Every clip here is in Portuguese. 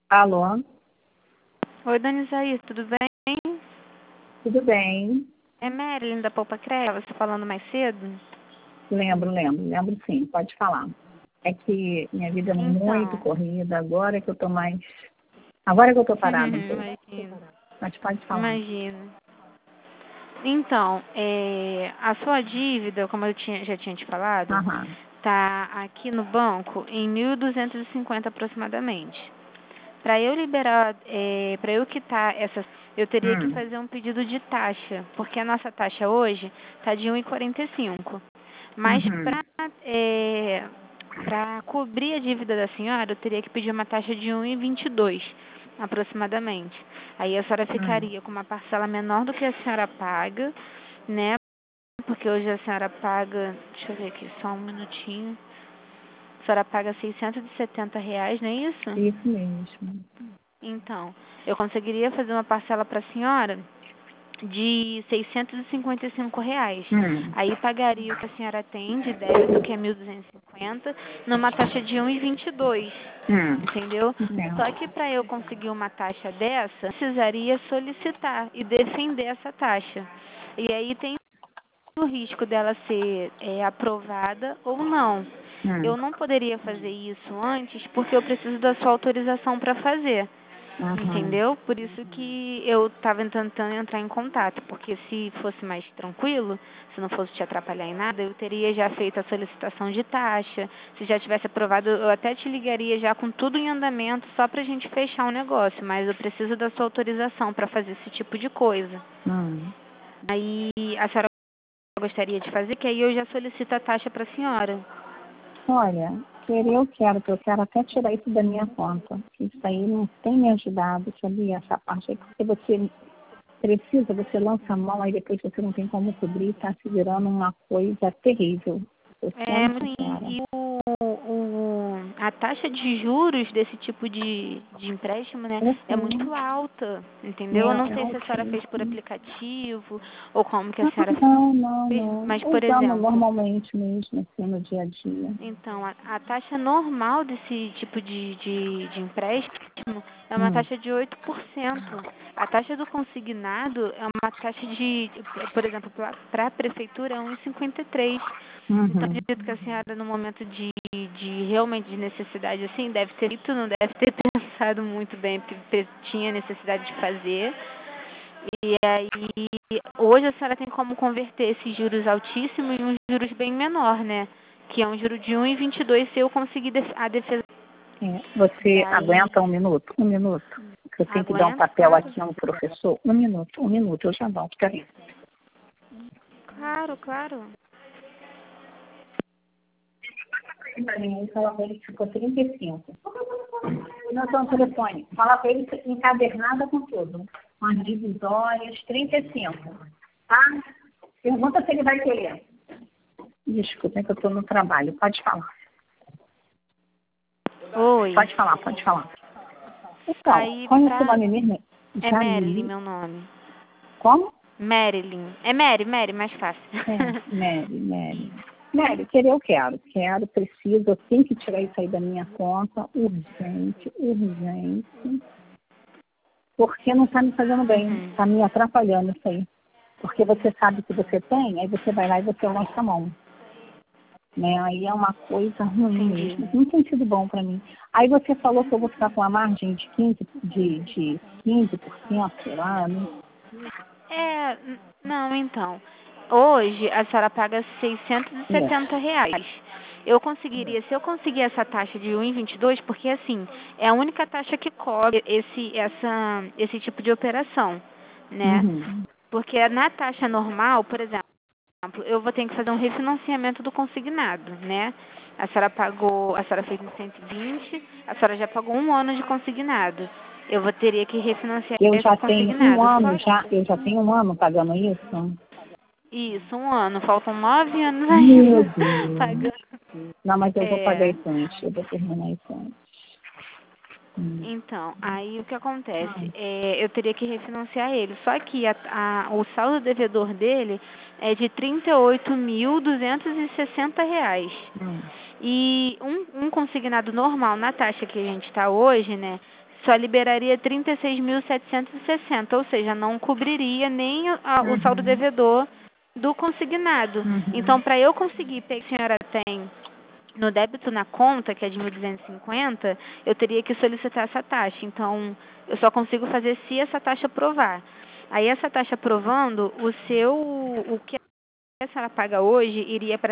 Alô, Oi, Dona Isaías, tudo bem? tudo bem? É Marilyn da Poupa Creva, você falando mais cedo? Lembro sim, pode falar. É que minha vida é muito Então, corrida, agora que eu tô mais. Agora que eu tô parada um pouco, imagino, mas pode falar. imagino. Então, a sua dívida, como já tinha te falado, Aham. tá aqui no banco em 1.250 aproximadamente. Para eu liberar, para eu quitar essa, eu teria que Hum, fazer um pedido de taxa, porque a nossa taxa hoje tá de 1,45. Mas uhum, para cobrir a dívida da senhora, eu teria que pedir uma taxa de 1,22 aproximadamente. Aí a senhora hum, ficaria com uma parcela menor do que a senhora paga, né? Porque hoje a senhora paga, deixa eu ver aqui, só um minutinho. A senhora paga R$ 670, não é isso? isso mesmo. Então, eu conseguiria fazer uma parcela para a senhora de R$ 655. Hum, Aí pagaria o que a senhora tem de débito, que é 1.250, numa taxa de 1,22, hum, entendeu? Só que entendo. para eu conseguir uma taxa dessa, precisaria solicitar e defender essa taxa. E aí tem o risco dela ser aprovada ou não. Hum, Eu não poderia fazer isso antes porque eu preciso da sua autorização para fazer. aham, Entendeu? Por isso que eu estava tentando entrar em contato, porque se fosse mais tranquilo, se não fosse te atrapalhar em nada, eu teria já feito a solicitação de taxa. Se já tivesse aprovado, eu até te ligaria já com tudo em andamento, só para a gente fechar o negócio, mas eu preciso da sua autorização para fazer esse tipo de coisa. hum. Aí a senhora gostaria de fazer, que aí eu já solicito a taxa para a senhora. Olha, que eu quero até tirar isso da minha conta. Isso aí não tem me ajudado, sabia? Essa parte aí, porque você precisa, você lança a mão, aí depois você não tem como cobrir, está se virando uma coisa terrível. Estou É, sendo muito ruim. sincera. E a taxa de juros desse tipo de empréstimo, né, Eu é sei, muito alta, entendeu? Eu não é sei se a senhora fez por altíssimo. aplicativo ou como que a Ah, senhora fez, não. mas, por Usando exemplo, normalmente mesmo, assim, no dia a dia. então, a taxa normal desse tipo de empréstimo é uma Hum, taxa de 8%. A taxa do consignado é uma taxa de, por exemplo, para a prefeitura é 1,53. Então, uhum. acredito que a senhora, no momento de realmente de necessidade, assim, deve ter feito, não deve ter pensado muito bem, porque tinha necessidade de fazer. E aí, hoje a senhora tem como converter esses juros altíssimos em uns juros bem menor, né? Que é um juro de 1,22 se eu conseguir a defesa. É, você Daí, aguenta um minuto? Um minuto. Que eu tenho que dar um aguento, papel claro. aqui a um professor. Um minuto, eu já volto. Peraí. Claro, claro. Fala pra ele que ficou 35. Não tem um telefone. Fala para ele encadernada com tudo. Com as divisórias, 35. Tá? Pergunta se ele vai querer. Desculpa, é que eu estou no trabalho. Pode falar. Oi. Pode falar. Então, Aí qual é o seu pra. nome mesmo? É Marilyn Jalili. meu nome. Como? Marilyn. É Mary, mais fácil. É, Mary. Mary, querer eu quero. Quero, preciso, eu tenho que tirar isso aí da minha conta. Urgente. Porque não está me fazendo bem. Uhum. Está me atrapalhando isso aí. Porque você sabe que você tem, aí você vai lá e você lança a mão. Né? Aí é uma coisa ruim Entendi. mesmo. Não tem sido bom para mim. Aí você falou que eu vou ficar com a margem de 15%, sei lá, né? Não, então. Hoje a senhora paga Isso. R$ 670. Eu conseguiria, se eu conseguir essa taxa de 1,22, porque assim, é a única taxa que cobre esse tipo de operação, né? Uhum. Porque na taxa normal, por exemplo, eu vou ter que fazer um refinanciamento do consignado, né? A senhora fez em 120, a senhora já pagou um ano de consignado. Teria que refinanciar Eu esse já tenho um consignado. ano Só já, eu já tenho um ano pagando isso. isso, um ano. Faltam 9 anos Meu ainda Deus. pagando. Não, mas eu vou pagar É. isso antes, eu vou terminar isso antes. Hum. Então, aí o que acontece? Eu teria que refinanciar ele. Só que o saldo devedor dele é de R$ 38.260. Hum. E um consignado normal, na taxa que a gente está hoje, né? só liberaria 36.760, ou seja, não cobriria nem o saldo devedor do consignado. Então, para eu conseguir pegar, a senhora tem no débito na conta, que é de 1.250, eu teria que solicitar essa taxa. Então, eu só consigo fazer se essa taxa aprovar. Aí, essa taxa aprovando, o que a senhora paga hoje iria para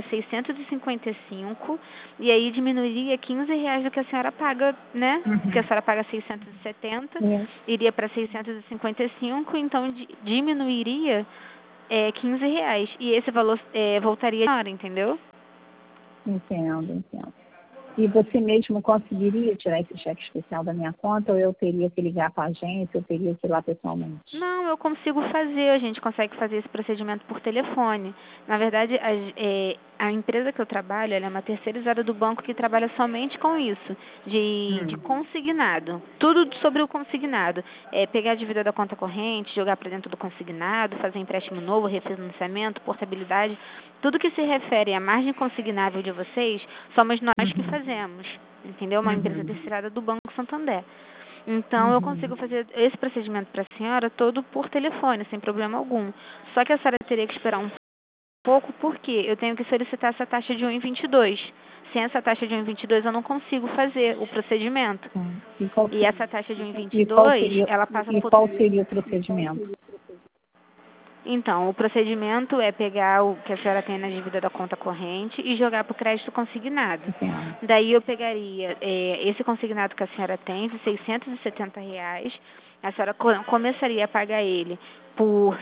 655 e aí diminuiria R$ 15 do que a senhora paga, né? Porque a senhora paga 670, iria para 655, então diminuiria R$ 15. E esse valor voltaria à senhora, entendeu? Entendo. E você mesmo conseguiria tirar esse cheque especial da minha conta ou eu teria que ligar para a agência, eu teria que ir lá pessoalmente? Não, eu consigo fazer, a gente consegue fazer esse procedimento por telefone. Na verdade, a empresa que eu trabalho, ela é uma terceirizada do banco que trabalha somente com isso, de consignado. Tudo sobre o consignado. Pegar a dívida da conta corrente, jogar para dentro do consignado, fazer empréstimo novo, refinanciamento, portabilidade. Tudo que se refere à margem consignável de vocês, somos nós que fazemos. Entendeu? Uma empresa terceirada do Banco Santander. Então, eu consigo fazer esse procedimento para a senhora todo por telefone, sem problema algum. Só que a senhora teria que esperar um pouco, porque eu tenho que solicitar essa taxa de 1,22. Sem essa taxa de 1,22, eu não consigo fazer o procedimento. E essa taxa de 1,22, ela passa por... E qual seria o procedimento? Então, o procedimento é pegar o que a senhora tem na dívida da conta corrente e jogar para o crédito consignado. Daí eu pegaria esse consignado que a senhora tem, de R$ 670, a senhora começaria a pagar ele por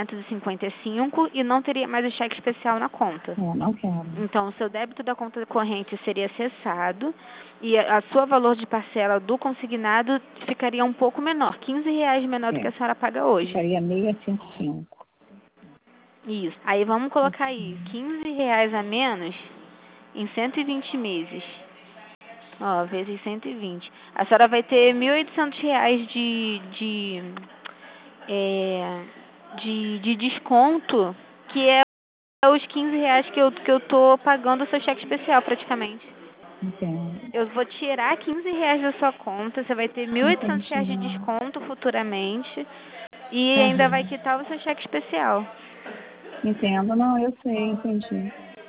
655 e não teria mais o cheque especial na conta. Não quero. Então, o seu débito da conta corrente seria cessado e a sua valor de parcela do consignado ficaria um pouco menor, R$ 15 menor do que a senhora paga hoje. Ficaria 655. Isso. Aí vamos colocar aí R$ 15 a menos em 120 meses. Ó, vezes 120. A senhora vai ter R$ 1.800 de desconto, que é os R$ 15 que eu tô pagando o seu cheque especial praticamente. Entendo. Eu vou tirar R$ 15 da sua conta, você vai ter R$ 1.800 de desconto futuramente e ainda vai quitar o seu cheque especial. Entendo, não, eu sei, entendi.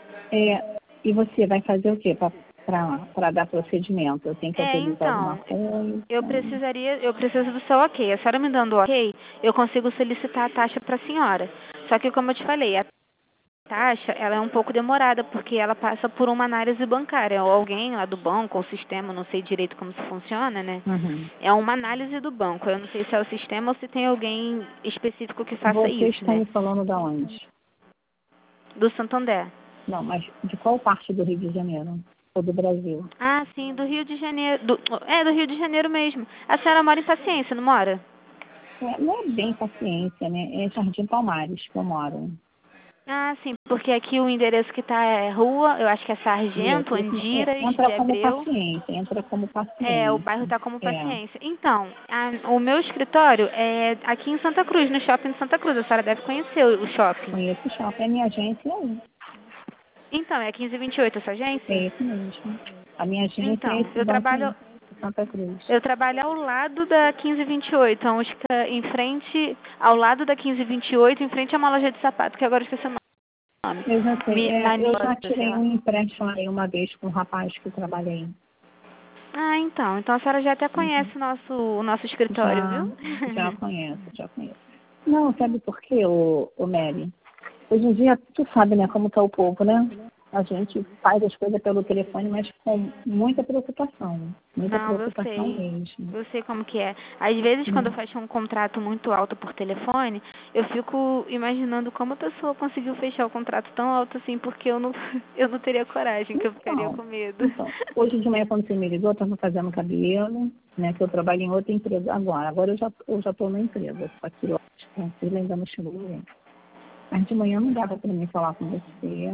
E você vai fazer o quê para dar procedimento? Eu tenho que autorizar alguma coisa? Eu preciso do seu ok. A senhora me dando o ok, eu consigo solicitar a taxa para a senhora. Só que, como eu te falei, a taxa, ela é um pouco demorada, porque ela passa por uma análise bancária, ou alguém lá do banco, ou sistema, não sei direito como isso funciona, né? É uma análise do banco. Eu não sei se é o sistema ou se tem alguém específico que faça isso, Você está né? me falando de onde? Do Santander. Não, mas de qual parte do Rio de Janeiro? Ou do Brasil? Ah, sim, do Rio de Janeiro. Do Rio de Janeiro mesmo. A senhora mora em Paciência, não mora? Não é bem Paciência, né? É Jardim Palmares que eu moro. Ah, sim, porque aqui o endereço que tá é rua, eu acho que é Sargento, Andiras, Entra de como Abreu. Paciência, entra como Paciência. O bairro tá como Paciência. Então, o meu escritório é aqui em Santa Cruz, no shopping de Santa Cruz. A senhora deve conhecer o shopping. Conheço o shopping, é minha agência aí. Então, é 1528 a sua agência? É isso mesmo. A minha agência Então, é esse banco aí, Santa Cruz. eu trabalho ao lado da 1528, então fica em frente, ao lado da 1528, em frente a uma loja de sapato, que agora eu esqueci o nome. Eu já sei. Eu já Maniosa, tirei sei lá. um empréstimo aí uma vez com um rapaz que trabalha aí. Ah, então a senhora já até conhece o nosso escritório, viu? Já conheço, já conheço. Não, sabe por quê, ô Mary? Hoje em dia, tu sabe, né, como tá o povo, né? A gente faz as coisas pelo telefone, mas com muita preocupação. Muita Não, preocupação mesmo. eu sei como que é. Às vezes, quando eu fecho um contrato muito alto por telefone, eu fico imaginando como a pessoa conseguiu fechar o contrato tão alto assim, porque eu não teria coragem, que eu ficaria com medo. Então, hoje de manhã, quando você me ligou, eu estava fazendo cabelo, né, que eu trabalho em outra empresa agora. Agora eu já estou na empresa, só que eu tranquila, ainda não chegou ninguém. Mas de manhã não dava para mim falar com você.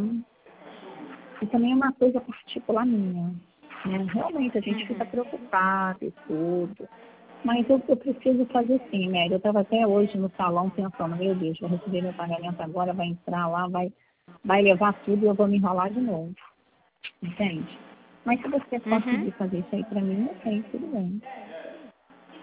E também é uma coisa particular minha. Né? Realmente, a gente fica preocupado e tudo. Mas eu preciso fazer sim, Mary. Eu estava até hoje no salão pensando, meu Deus, vou receber meu pagamento agora, vai entrar lá, vai levar tudo e eu vou me enrolar de novo. Entende? Mas se você conseguir fazer isso aí para mim, ok, tudo bem.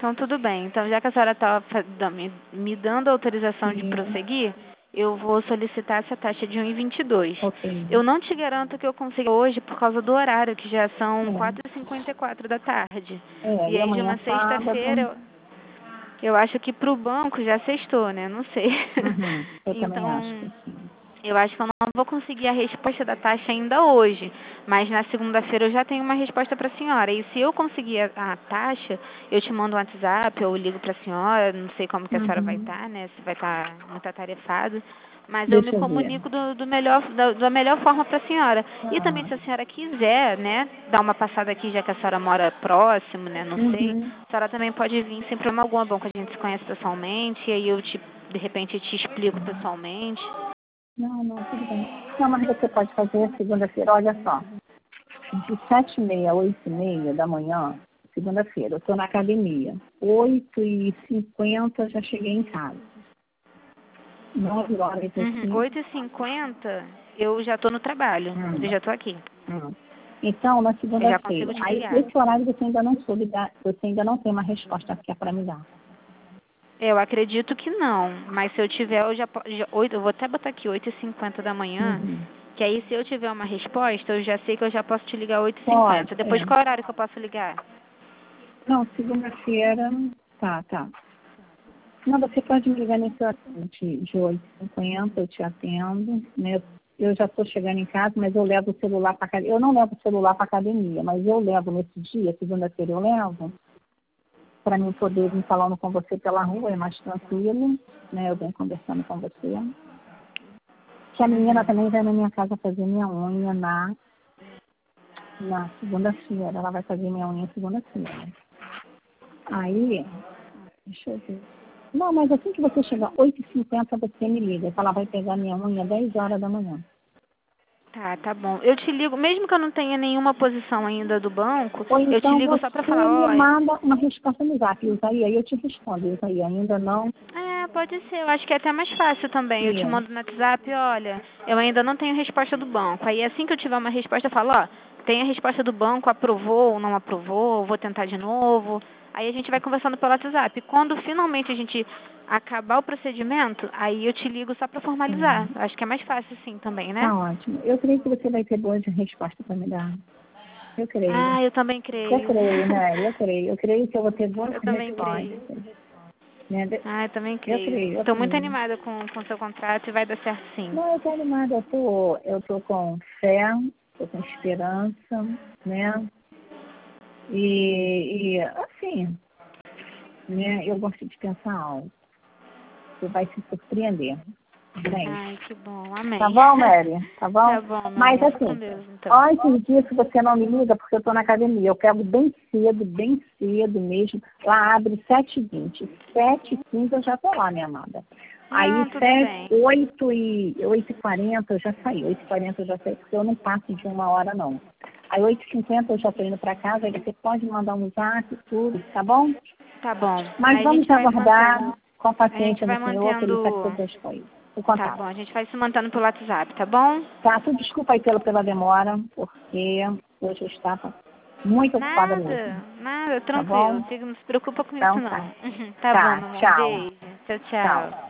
Então, tudo bem. Então, já que a senhora está me dando autorização de Sim. prosseguir, eu vou solicitar essa taxa de 1,22. Ok. Eu não te garanto que eu consiga hoje por causa do horário, que já são É. 4h54 da tarde. É, E e aí, de amanhã uma é sábado. sexta-feira, eu acho que para o banco já sextou, né? Não sei. Uhum. Eu também acho Então, que sim. eu acho que eu não vou conseguir a resposta da taxa ainda hoje, mas na segunda-feira eu já tenho uma resposta para a senhora. E se eu conseguir a taxa, eu te mando um WhatsApp, eu ligo para a senhora, não sei como que a senhora vai Uhum. estar, né? Se vai estar muito atarefado, mas eu me Deixa eu ver. comunico da melhor forma para a senhora. E também Ah. se a senhora quiser, né, dar uma passada aqui, já que a senhora mora próximo, né, não sei, Uhum. a senhora também pode vir sem problema algum, é bom que a gente se conhece pessoalmente, e aí eu de repente te explico pessoalmente. Não, tudo bem. Não, mas você pode fazer segunda-feira, olha só. De 7h30 a 8h30 da manhã, segunda-feira, eu estou na academia. 8h50 eu já cheguei em casa. 9h Uhum. assim. 8h50, eu já estou no trabalho. Eu já estou aqui. Hum. Então, na Eu já segunda-feira, consigo te aí ligar. esse horário você ainda não soube dar, você ainda não tem uma resposta que é para me dar. Eu acredito que não, mas se eu tiver, eu vou até botar aqui 8h50 da manhã, Uhum. que aí se eu tiver uma resposta, eu já sei que eu já posso te ligar 8h50. Pode, Depois, qual horário que eu posso ligar? Não, segunda-feira, tá. Não, você pode me ligar nesse horário de 8h50, eu te atendo, né? Eu já estou chegando em casa, mas eu levo o celular para academia. Eu não levo o celular para academia, mas eu levo nesse dia, segunda-feira eu levo, para mim poder vir falando com você pela rua, é mais tranquilo, né? Eu venho conversando com você. Que a menina também vai na minha casa fazer minha unha na segunda-feira. Ela vai fazer minha unha segunda-feira. Aí, deixa eu ver. Não, mas assim que você chegar, 8h50, você me liga. Que ela vai pegar minha unha 10 horas da manhã. Tá bom. Eu te ligo, mesmo que eu não tenha nenhuma posição ainda do banco, Ou eu te então ligo só para você falar, me ó, manda uma resposta no zap, Isaí, aí eu te respondo, Isaí, ainda não. pode ser. Eu acho que é até mais fácil também. Eu te E, mando no WhatsApp, olha, eu ainda não tenho resposta do banco. Aí assim que eu tiver uma resposta, eu falo, ó, tem a resposta do banco, aprovou ou não aprovou, vou tentar de novo. Aí a gente vai conversando pelo WhatsApp. Quando finalmente a gente acabar o procedimento, aí eu te ligo só para formalizar. Eu acho que é mais fácil assim também, né? tá ótimo. Eu creio que você vai ter boas respostas para me dar. Eu creio. Eu também Eu creio. creio, né? Eu creio. Eu creio que eu vou ter boas Eu também creio. respostas. Né? Eu também Eu creio. creio, eu Estou muito creio. animada com o seu contrato e vai dar certo sim. Não, eu tô animada, eu tô com fé, tô com esperança, né? E assim, né? Eu gosto de pensar algo. Você vai se surpreender. Bem, Ai, que bom. Amém. tá bom, Mary? Tá bom? Tá bom, meu Mas amor. Fica com assim, Deus, então. antes disso você não me liga porque eu tô na academia. Eu pego bem cedo mesmo. Lá abre 7h20. 7h15 eu já tô lá, minha amada. Aí Não, tudo bem. 8h40 eu já saí. 8h40 eu já saí, porque eu não passo de 1 hora, não. Aí 8h50 eu já tô indo para casa, aí você pode mandar um zap e tudo, tá bom? Tá bom. Mas Aí a vamos gente vai aguardar com a a gente paciência vai do Senhor, que Ele sabe mantendo. todas as coisas. O Tá contato. bom, a gente vai se mantendo pelo WhatsApp, tá bom? Tá, tu desculpa aí pela demora, porque hoje eu estava muito ocupada mesmo. Nada, Tá bom? tranquilo. Não se preocupa com isso Então tá. não. Tá bom, Tá, meu amor. Um tchau. beijo. Tchau, Tchau. tchau.